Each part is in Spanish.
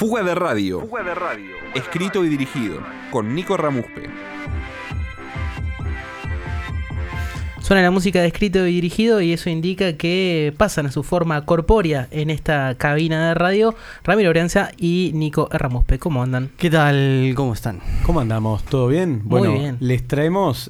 Fuga de Radio. Escrito y dirigido con Nico Ramuspe. Suena la música de escrito y dirigido y eso indica que pasan a su forma corpórea en esta cabina de radio Ramiro Brianza y Nico Ramuspe. ¿Cómo andan? ¿Qué tal? ¿Cómo están? ¿Cómo andamos? ¿Todo bien? Bueno, Muy bien. Les traemos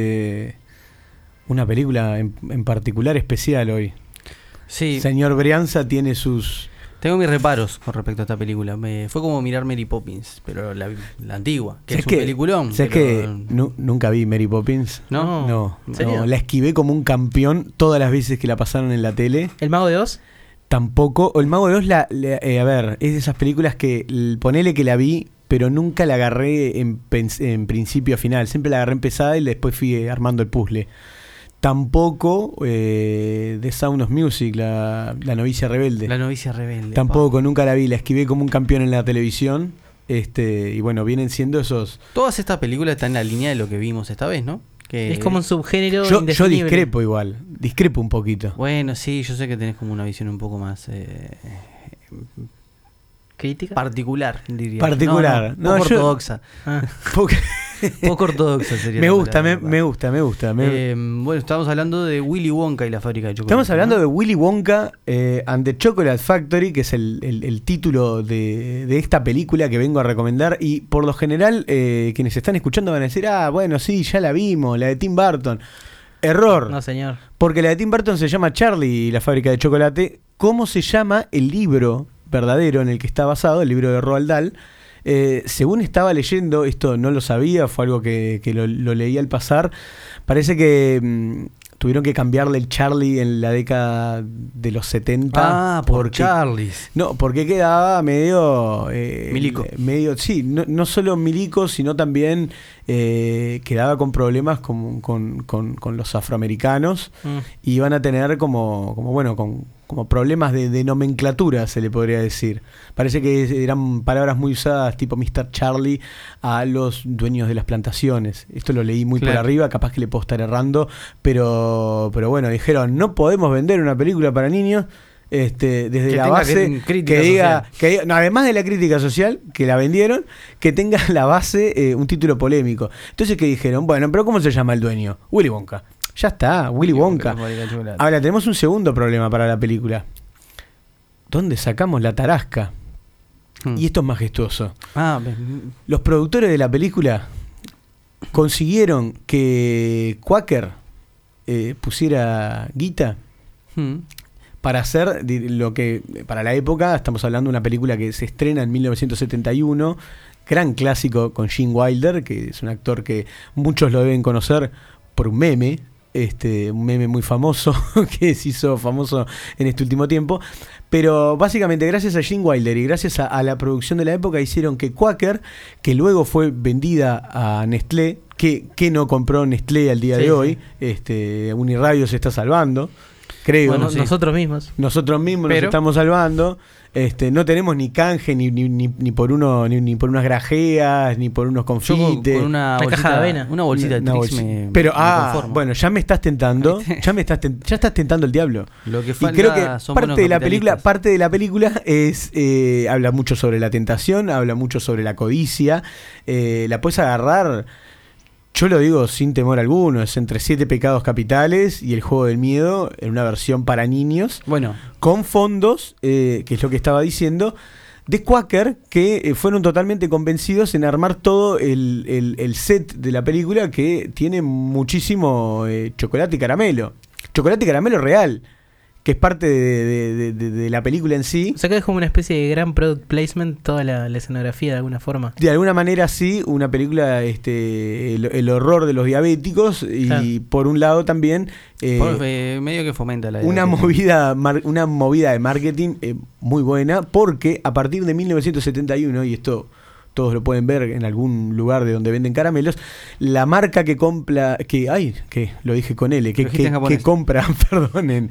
una película en particular especial hoy. Sí, Señor Brianza tiene sus... tengo mis reparos con respecto a esta película. Fue como mirar Mary Poppins, pero la antigua, que es un peliculón. ¿Sabes que nunca vi Mary Poppins? ¿No? ¿En serio? No, la esquivé como un campeón todas las veces que la pasaron en la tele. ¿El Mago de Oz? Tampoco. El Mago de Oz, a ver, es de esas películas que ponele que la vi, pero nunca la agarré en principio a final. Siempre la agarré empezada y después fui armando el puzzle. Tampoco The Sound of Music, la novicia rebelde. La novicia rebelde. Tampoco, nunca la vi. La esquivé como un campeón en la televisión. Y bueno, vienen siendo esos... Todas estas películas están en la línea de lo que vimos esta vez, ¿no? Que Es como un subgénero Yo indefinible. discrepo un poquito. Bueno, sí, yo sé que tenés como una visión un poco más... ¿Crítica? particular, diría. Particular. No, poco yo- ortodoxa. Ah, Poco ortodoxa sería. Me la gusta, palabra. me gusta. Bueno, estábamos hablando de Willy Wonka y la fábrica de chocolate. Estamos hablando de Willy Wonka and the Chocolate Factory, que es el título de esta película que vengo a recomendar. Y por lo general, quienes están escuchando van a decir, bueno, sí, ya la vimos, la de Tim Burton. Error, no, señor. porque la de Tim Burton se llama Charlie y la fábrica de chocolate. ¿Cómo se llama el libro verdadero en el que está basado, el libro de Roald Dahl? Según estaba leyendo, esto no lo sabía, fue algo que lo leí al pasar. Parece que tuvieron que cambiarle el Charlie en la década de los 70. por Charlies. No, porque quedaba medio... Milico. Sí, no solo milico, sino también quedaba con problemas con los afroamericanos. Y iban a tener como problemas de nomenclatura, se le podría decir. Parece que eran palabras muy usadas, tipo Mr. Charlie, a los dueños de las plantaciones. Esto lo leí muy Claro. por arriba, capaz que le puedo estar errando, pero bueno, dijeron, no podemos vender una película para niños desde Que la tenga base crítica que diga, no, además de la crítica social, que la vendieron, que tenga la base un título polémico. Entonces, ¿qué dijeron? Bueno, pero ¿cómo se llama el dueño? Willy Wonka. Ya está, Willy Wonka. La fábrica de chocolate. Ahora, tenemos un segundo problema para la película. ¿Dónde sacamos la tarasca? Y esto es majestuoso. Los productores de la película consiguieron que Quaker pusiera guita para hacer lo que, para la época, estamos hablando de una película que se estrena en 1971, gran clásico con Gene Wilder, que es un actor que muchos lo deben conocer por un meme muy famoso, que se hizo famoso en este último tiempo. Pero básicamente gracias a Gene Wilder y gracias a la producción de la época hicieron que Quaker, que luego fue vendida a Nestlé, que no compró Nestlé al día de hoy, Uniradio se está salvando, creo. Bueno, sí. nosotros mismos. Nosotros mismos Pero- nos estamos salvando. No tenemos ni canje ni por unas grajeas, ni por unos Yo confites. con una Una bolsita, caja de avena. Una bolsita de Una Trix bolsita. me Pero, conformo. bueno, ya me estás tentando. Ya estás tentando el diablo. Lo que Y falta creo que son buenos parte de la película es habla mucho sobre la tentación, habla mucho sobre la codicia. La puedes agarrar, yo lo digo sin temor alguno, es entre 7 pecados capitales y el juego del miedo en una versión para niños, Bueno, con fondos, que es lo que estaba diciendo, de Quaker, que fueron totalmente convencidos en armar todo el set de la película, que tiene muchísimo chocolate y caramelo. Chocolate y caramelo real, que es parte de la película en sí. O sea que es como una especie de gran product placement toda la escenografía de alguna forma. De alguna manera sí, una película, el horror de los diabéticos, y Claro. por un lado también medio que fomenta la una movida de marketing muy buena, porque a partir de 1971, y esto todos lo pueden ver en algún lugar de donde venden caramelos. La marca que compra, lo dije con L, que compra, perdonen,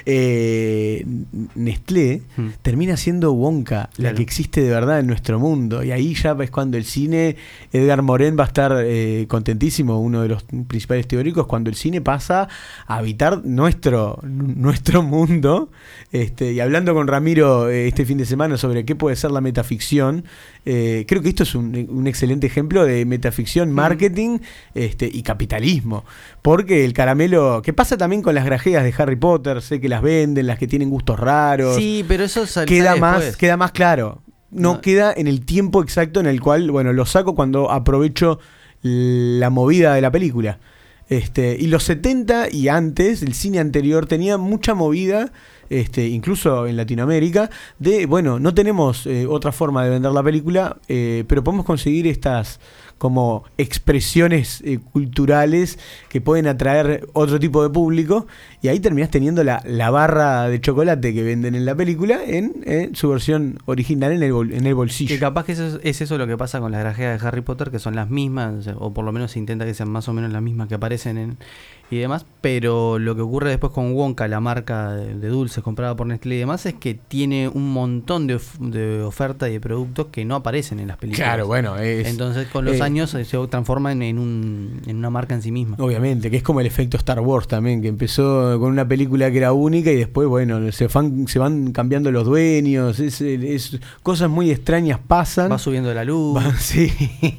Nestlé, termina siendo Wonka, la que existe de verdad en nuestro mundo. Y ahí ya es cuando el cine, Edgar Morin va a estar contentísimo, uno de los principales teóricos, cuando el cine pasa a habitar nuestro mundo. Y hablando con Ramiro este fin de semana sobre qué puede ser la metaficción, creo que esto es un excelente ejemplo de metaficción, marketing y capitalismo, porque el caramelo, que pasa también con las grajeas de Harry Potter, sé que las venden, las que tienen gustos raros, sí, pero eso queda más claro, no queda en el tiempo exacto en el cual, bueno, lo saco cuando aprovecho la movida de la película. Y los 70 y antes, el cine anterior tenía mucha movida, incluso en Latinoamérica, de, bueno, no tenemos otra forma de vender la película, pero podemos conseguir estas como expresiones culturales que pueden atraer otro tipo de público, y ahí terminás teniendo la barra de chocolate que venden en la película en su versión original en el bolsillo. Que capaz que es eso lo que pasa con las grajeas de Harry Potter, que son las mismas, o por lo menos se intenta que sean más o menos las mismas que aparecen y demás, pero lo que ocurre después con Wonka, la marca de dulces comprada por Nestlé y demás, es que tiene un montón de oferta y de productos que no aparecen en las películas. Claro, bueno, entonces con los años se transforma en una marca en sí misma. Obviamente, que es como el efecto Star Wars también, que empezó con una película que era única y después, bueno, se van cambiando los dueños, cosas muy extrañas pasan. Va subiendo la luz. Sí.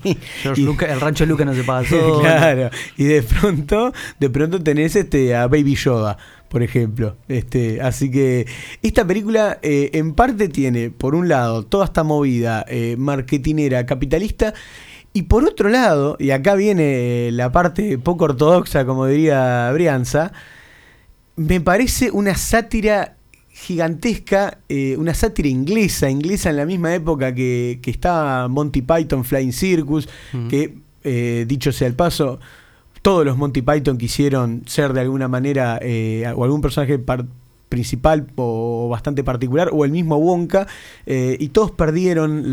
El rancho Luca no se paga solo. Claro, y de pronto tenés a Baby Yoda, por ejemplo. Así que esta película en parte tiene, por un lado, toda esta movida marketinera, capitalista, y por otro lado, y acá viene la parte poco ortodoxa, como diría Brianza, me parece una sátira gigantesca, una sátira inglesa en la misma época que estaba Monty Python Flying Circus, que dicho sea el paso, todos los Monty Python quisieron ser de alguna manera o algún personaje principal o bastante particular, o el mismo Wonka, y todos perdieron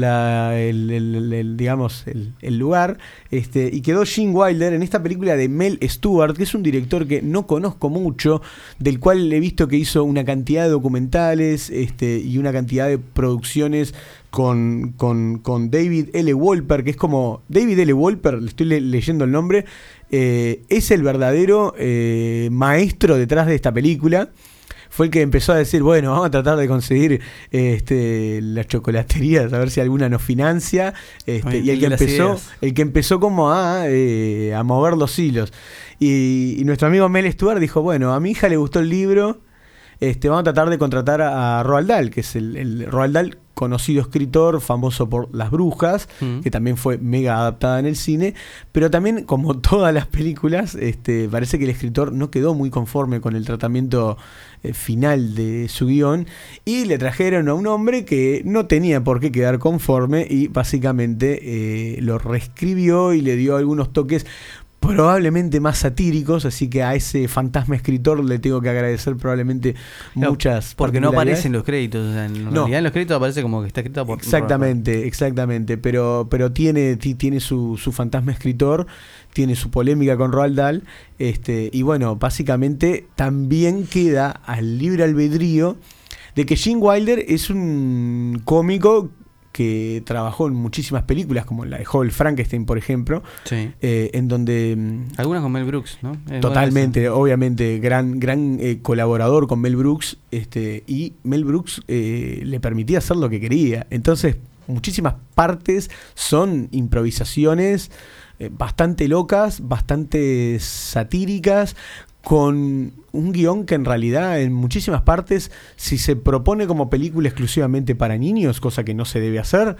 el lugar, y quedó Gene Wilder en esta película de Mel Stuart, que es un director que no conozco mucho, del cual he visto que hizo una cantidad de documentales y una cantidad de producciones con David L. Wolper, que es como David L. Wolper, le estoy leyendo el nombre, es el verdadero maestro detrás de esta película. Fue el que empezó a decir, bueno, vamos a tratar de conseguir las chocolaterías, a ver si alguna nos financia, y el que empezó como a mover los hilos. Y nuestro amigo Mel Stuart dijo, bueno, a mi hija le gustó el libro, vamos a tratar de contratar a Roald Dahl, que es el Roald Dahl, conocido escritor, famoso por Las Brujas, que también fue mega adaptada en el cine, pero también, como todas las películas, parece que el escritor no quedó muy conforme con el tratamiento final de su guión, y le trajeron a un hombre que no tenía por qué quedar conforme, y básicamente lo reescribió y le dio algunos toques probablemente más satíricos, así que a ese fantasma escritor le tengo que agradecer probablemente muchas, porque no aparecen los créditos, o sea, en realidad en los créditos aparece como que está escrita por... Exactamente, pero tiene su fantasma escritor, tiene su polémica con Roald Dahl, y bueno, básicamente también queda al libre albedrío de que Gene Wilder es un cómico que trabajó en muchísimas películas, como la de Joel Frankenstein, por ejemplo, sí. En donde... Algunas con Mel Brooks, ¿no? Totalmente, obviamente, gran colaborador con Mel Brooks, y Mel Brooks le permitía hacer lo que quería. Entonces, muchísimas partes son improvisaciones bastante locas, bastante satíricas, con un guión que en realidad en muchísimas partes, si se propone como película exclusivamente para niños, cosa que no se debe hacer,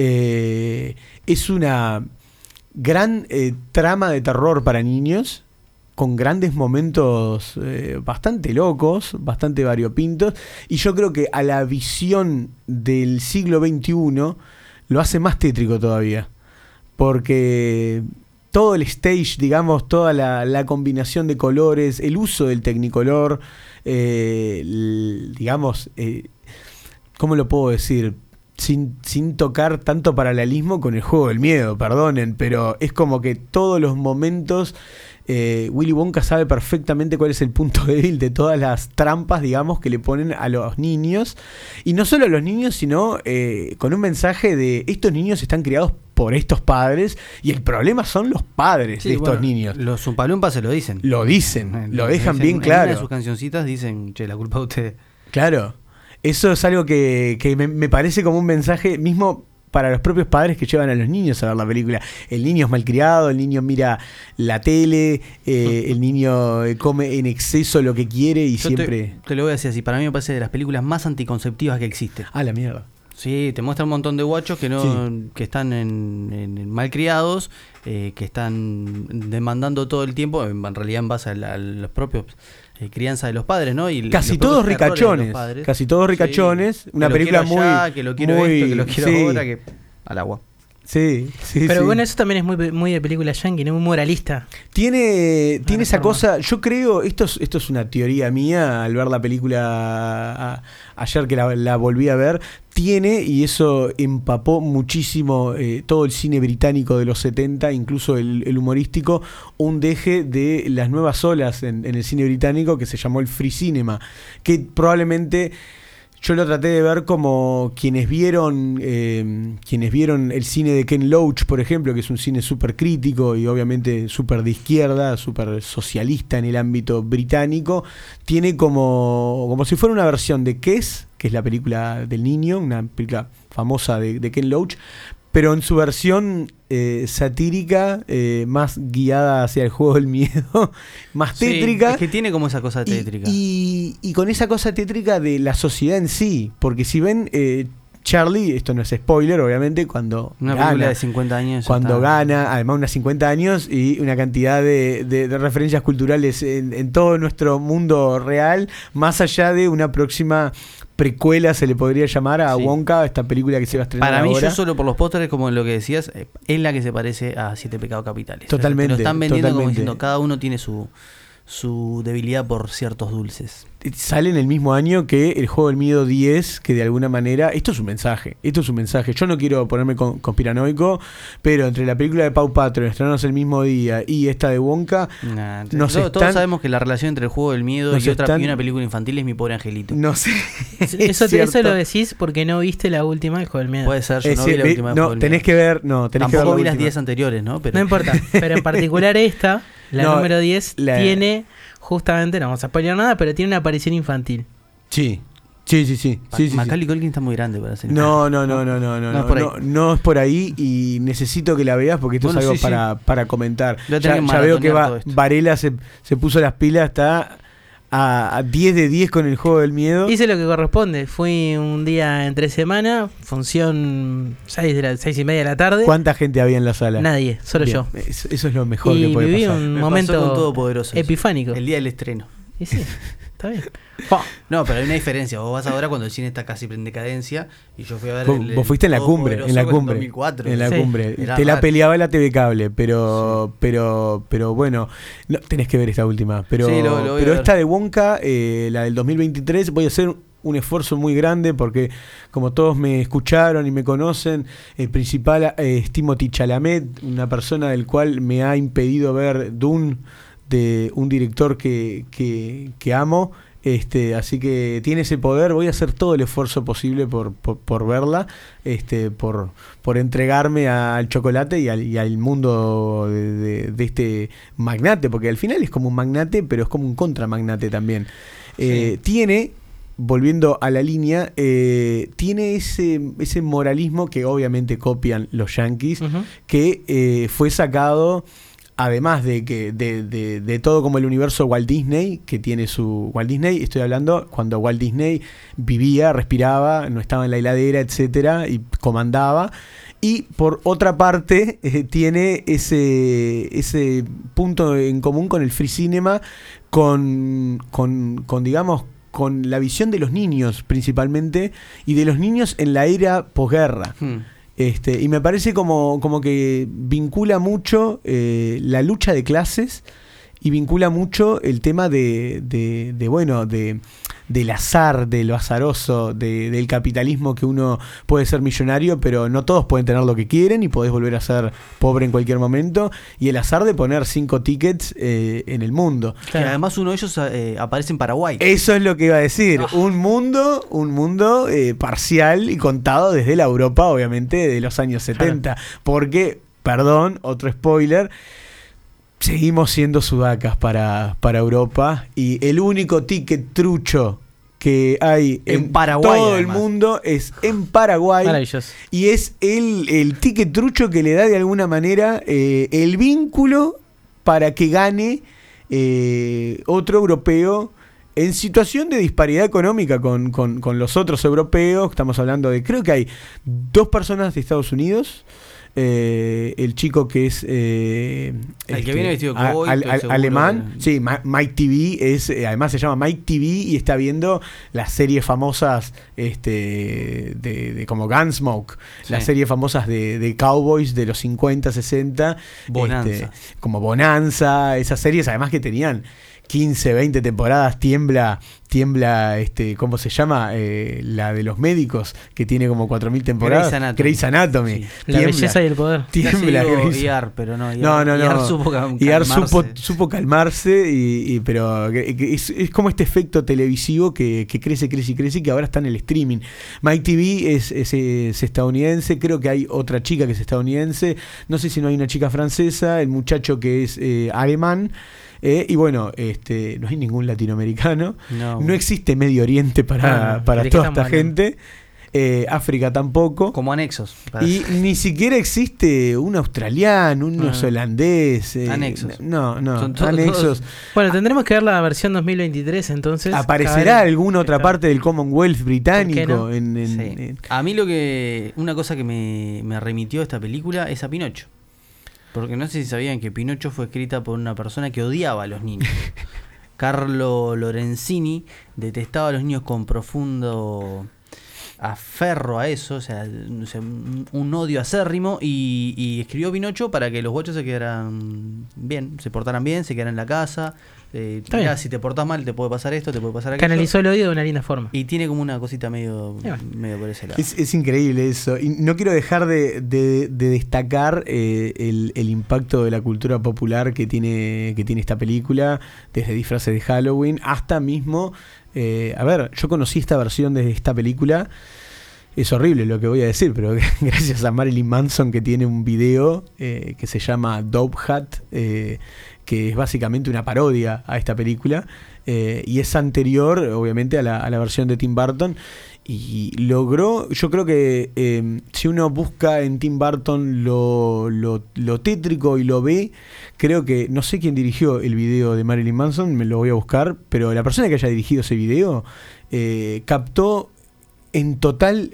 es una gran trama de terror para niños, con grandes momentos bastante locos, bastante variopintos, y yo creo que a la visión del siglo XXI lo hace más tétrico todavía, porque todo el stage, digamos, toda la combinación de colores, el uso del Technicolor, digamos, ¿cómo lo puedo decir? sin tocar tanto paralelismo con el juego del miedo, perdonen, pero es como que todos los momentos Willy Wonka sabe perfectamente cuál es el punto débil de todas las trampas, digamos, que le ponen a los niños, y no solo a los niños, sino con un mensaje de estos niños están criados por estos padres y el problema son los padres de estos niños. Los Umpalumpas se lo dicen. Lo dejan bien claro. En una de sus cancioncitas dicen, che, la culpa de ustedes. Claro, eso es algo que me parece como un mensaje mismo para los propios padres que llevan a los niños a ver la película. El niño es malcriado, el niño mira la tele, el niño come en exceso lo que quiere y yo siempre... Te lo voy a decir así, para mí me parece de las películas más anticonceptivas que existe. Ah, la mierda. Sí, te muestra un montón de guachos que están en malcriados, que están demandando todo el tiempo, en realidad en base a los propios crianza de los padres, ¿no? Y casi todos ricachones, sí, una película muy... Allá, que lo quiero esto, que lo quiero ahora, que al agua. Sí. Pero bueno, eso también es muy de película yankee, ¿no? Muy moralista. Tiene esa cosa, yo creo, esto es una teoría mía, al ver la película ayer que la volví a ver, tiene, y eso empapó muchísimo todo el cine británico de los 70, incluso el humorístico, un deje de las nuevas olas en el cine británico que se llamó el free cinema, que probablemente... Yo lo traté de ver como quienes vieron el cine de Ken Loach, por ejemplo, que es un cine súper crítico y obviamente súper de izquierda, súper socialista en el ámbito británico. Tiene como si fuera una versión de Kes, que es la película del niño, una película famosa de Ken Loach, pero en su versión satírica, más guiada hacia el juego del miedo, más tétrica. Es que tiene como esa cosa tétrica. Y con esa cosa tétrica de la sociedad en sí, porque si ven Charlie, esto no es spoiler, obviamente, cuando una película de 50 años. Cuando gana, además unos 50 años y una cantidad de referencias culturales en todo nuestro mundo real, más allá de una próxima precuela, se le podría llamar a Wonka, esta película que se va a estrenar para mí, ahora. yo solo por los pósteres, como lo que decías, es la que se parece a Siete Pecados Capitales. Totalmente. Te lo están vendiendo como diciendo, cada uno tiene su debilidad por ciertos dulces. Sale en el mismo año que el Juego del Miedo 10, que de alguna manera... Esto es un mensaje. Yo no quiero ponerme conspiranoico, pero entre la película de Paw Patrol, estrenados el mismo día, y esta de Wonka... Todos sabemos que la relación entre el Juego del Miedo y una película infantil es Mi Pobre Angelito. No sé. Eso lo decís porque no viste la última del Juego del Miedo. Puede ser, yo no vi la última del Juego del Miedo. Tenés que ver... Tampoco vi las 10 anteriores, ¿no? No importa, pero en particular esta, número 10, tiene... Justamente, no vamos a spoiler nada, pero tiene una aparición infantil. Sí. Macaulay Culkin está muy grande para hacer. No es por ahí y necesito que la veas porque esto es algo para comentar. Ya veo que Varela se puso las pilas, está a 10 de 10 con el Juego del Miedo. Hice lo que corresponde. Fui un día entre semana, función 6:30 de la tarde. ¿Cuánta gente había en la sala? Nadie, solo Bien, yo. Eso es lo mejor que puede pasar. Y viví un momento epifánico. El día del estreno. Y sí, está bien. No, pero hay una diferencia. Vos vas ahora cuando el cine está casi en decadencia y yo fui a ver... Vos fuiste en la cumbre. En la cumbre. 2004. En la cumbre. Te la peleaba la TV Cable, pero bueno, no, tenés que ver esta última. Pero esta de Wonka, la del 2023, voy a hacer un esfuerzo muy grande porque como todos me escucharon y me conocen, el principal es Timothée Chalamet, una persona del cual me ha impedido ver Dune, de un director que amo, así que tiene ese poder. Voy a hacer todo el esfuerzo posible por verla, por entregarme al chocolate y al mundo de este magnate, porque al final es como un magnate, pero es como un contramagnate también. Tiene, volviendo a la línea, tiene ese moralismo que obviamente copian los yankees, que fue sacado... Además de todo como el universo Walt Disney, que tiene su... Walt Disney, estoy hablando cuando Walt Disney vivía, respiraba, no estaba en la heladera, etcétera, y comandaba. Y por otra parte, tiene ese punto en común con el free cinema, con digamos, con la visión de los niños principalmente, y de los niños en la era posguerra. Y me parece como que vincula mucho la lucha de clases y vincula mucho el tema de del azar, de lo azaroso, del capitalismo, que uno puede ser millonario, pero no todos pueden tener lo que quieren y podés volver a ser pobre en cualquier momento, y el azar de poner 5 tickets en el mundo. Claro. Que además uno de ellos aparece en Paraguay. Eso es lo que iba a decir. Un mundo parcial y contado desde la Europa, obviamente, de los años 70. Claro. Porque, perdón, otro spoiler, seguimos siendo sudacas para Europa, y el único ticket trucho que hay en Paraguay, todo además, el mundo es en Paraguay. Maravilloso. Y es el ticket trucho que le da de alguna manera el vínculo para que gane otro europeo en situación de disparidad económica con los otros europeos. Estamos hablando de, creo que hay 2 personas de Estados Unidos. El chico que es el que viene vestido de cowboy, alemán, sí, Mike TV es, además se llama Mike TV, y está viendo las series famosas de como Gunsmoke, sí, las series famosas de cowboys de los 50, 60, Bonanza, como Bonanza, esas series además que tenían 15, 20 temporadas. Tiembla, ¿cómo se llama? La de los médicos, que tiene como 4.000 temporadas. Grey's Anatomy. Sí. La belleza y el poder. Tiembla. IAR, pero no. IAR supo calmarse. IAR supo calmarse, pero es como este efecto televisivo que crece, y que ahora está en el streaming. Mike TV es estadounidense, creo que hay otra chica que es estadounidense, no sé si no hay una chica francesa, el muchacho que es alemán. Y bueno, no hay ningún latinoamericano, no existe Medio Oriente para toda esta gente, África tampoco, como anexos, y ni siquiera existe un australiano, un neozelandés, anexos. No, anexos. Bueno, tendremos que ver la versión 2023 entonces. ¿Aparecerá alguna otra parte del Commonwealth británico? Sí. A mí una cosa que me remitió esta película es a Pinocho. Porque no sé si sabían que Pinocho fue escrita por una persona que odiaba a los niños. Carlo Lorenzini detestaba a los niños con profundo aferro a eso, o sea, un odio acérrimo, y escribió Pinocho para que los guachos se quedaran bien, se portaran bien, se quedaran en la casa. Mirá, si te portás mal te puede pasar esto, te puede pasar aquello. Canalizó el odio de una linda forma. Y tiene como una cosita medio por ese lado. Es increíble eso. Y no quiero dejar de destacar el impacto de la cultura popular que tiene esta película, desde disfraces de Halloween hasta mismo... yo conocí esta versión de esta película. Es horrible lo que voy a decir, pero gracias a Marilyn Manson, que tiene un video que se llama Dope Hat, que es básicamente una parodia a esta película, y es anterior obviamente a la versión de Tim Burton, y logró, yo creo que si uno busca en Tim Burton lo tétrico y lo ve, creo que, no sé quién dirigió el video de Marilyn Manson, me lo voy a buscar, pero la persona que haya dirigido ese video captó en total,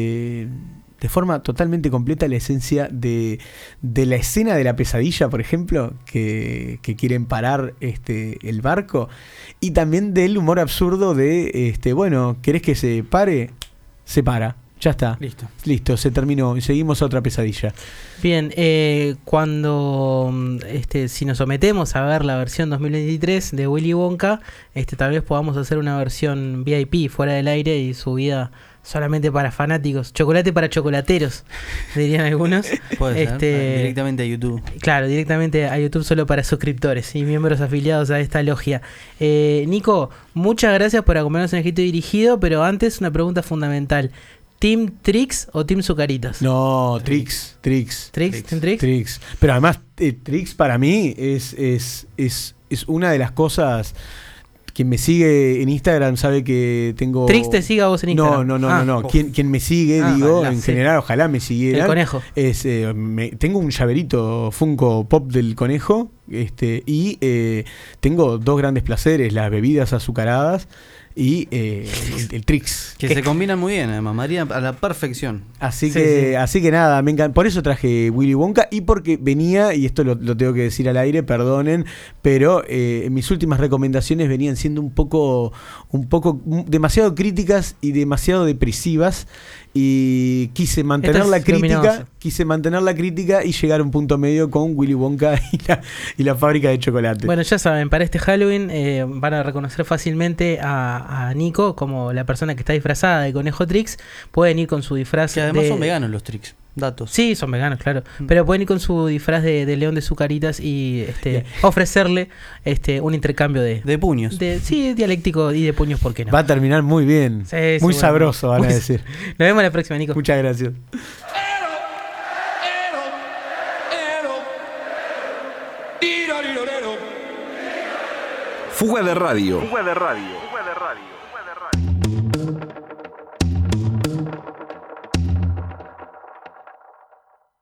de forma totalmente completa, la esencia de la escena de la pesadilla, por ejemplo, que quieren parar el barco, y también del humor absurdo de, bueno, ¿querés que se pare? Se para. Ya está. Listo, se terminó. Y seguimos a otra pesadilla. Bien, cuando si nos sometemos a ver la versión 2023 de Willy Wonka, tal vez podamos hacer una versión VIP fuera del aire y subida solamente para fanáticos. Chocolate para chocolateros, dirían algunos. Puede ser, directamente a YouTube. Claro, directamente a YouTube, solo para suscriptores y miembros afiliados a esta logia. Nico, muchas gracias por acompañarnos en Escrito y Dirigido, pero antes una pregunta fundamental. ¿Team Trix o Team Zucaritas? No, Trix. ¿Trix? ¿Team Trix? Trix. Pero además, Trix para mí es una de las cosas. Quien me sigue en Instagram sabe que tengo... ¿Trix te sigue a vos en Instagram? No. Quien me sigue, en general, ojalá me siguiera. El conejo. Tengo un llaverito Funko Pop del conejo, y tengo 2 grandes placeres: las bebidas azucaradas y el Trix. Que se combinan muy bien, además, María, a la perfección. Así que nada, me encanta. Por eso traje Willy Wonka, y porque venía, y esto lo tengo que decir al aire, perdonen, pero mis últimas recomendaciones venían siendo un poco demasiado críticas y demasiado depresivas, y quise mantener la crítica, quise mantener la crítica y llegar a un punto medio con Willy Wonka y la fábrica de chocolate. Bueno, ya saben, para este Halloween van a reconocer fácilmente a Nico como la persona que está disfrazada de Conejo Trix. Pueden ir con su disfraz. Que además son veganos los Trix. Datos. Sí, son veganos, claro. Pero pueden ir con su disfraz de león de Zucaritas y ofrecerle un intercambio de puños. Sí, dialéctico y de puños, ¿por qué no? Va a terminar muy bien. Sí, muy sabroso, van a decir. Nos vemos la próxima, Nico. Muchas gracias. Fuga de radio. Fuga de radio. Fuga de radio.